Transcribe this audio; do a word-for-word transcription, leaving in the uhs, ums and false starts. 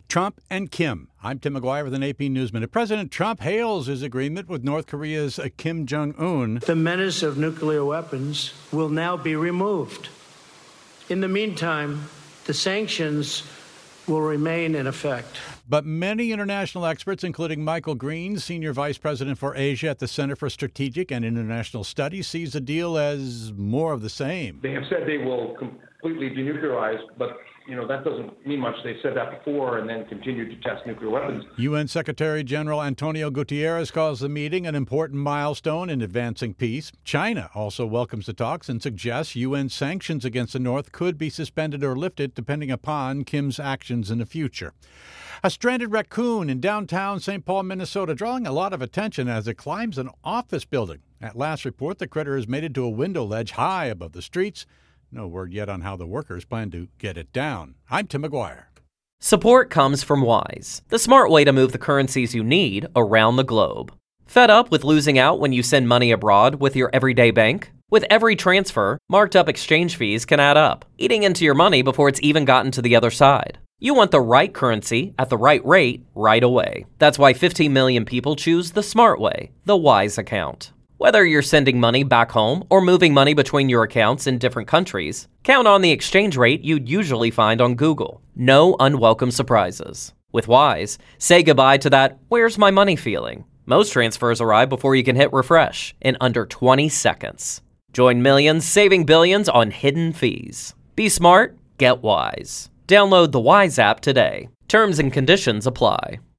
Trump and Kim. I'm Tim McGuire with an A P News Minute. President Trump hails his agreement with North Korea's Kim Jong-un. The menace of nuclear weapons will now be removed. In the meantime, the sanctions will remain in effect. But many international experts, including Michael Green, Senior Vice President for Asia at the Center for Strategic and International Studies, sees the deal as more of the same. They have said they will completely denuclearize, but you know, that doesn't mean much. They said that before and then continued to test nuclear weapons. U N Secretary General Antonio Guterres calls the meeting an important milestone in advancing peace. China also welcomes the talks and suggests U N sanctions against the North could be suspended or lifted depending upon Kim's actions in the future. A stranded raccoon in downtown Saint Paul, Minnesota, drawing a lot of attention as it climbs an office building. At last report, the critter has made it to a window ledge high above the streets. No word yet on how the workers plan to get it down. I'm Tim McGuire. Support comes from Wise, the smart way to move the currencies you need around the globe. Fed up with losing out when you send money abroad with your everyday bank? With every transfer, marked up exchange fees can add up, eating into your money before it's even gotten to the other side. You want the right currency at the right rate right away. That's why fifteen million people choose the smart way, the Wise account. Whether you're sending money back home or moving money between your accounts in different countries, count on the exchange rate you'd usually find on Google. No unwelcome surprises. With Wise, say goodbye to that "where's my money" feeling. Most transfers arrive before you can hit refresh in under twenty seconds. Join millions saving billions on hidden fees. Be smart, get Wise. Download the Wise app today. Terms and conditions apply.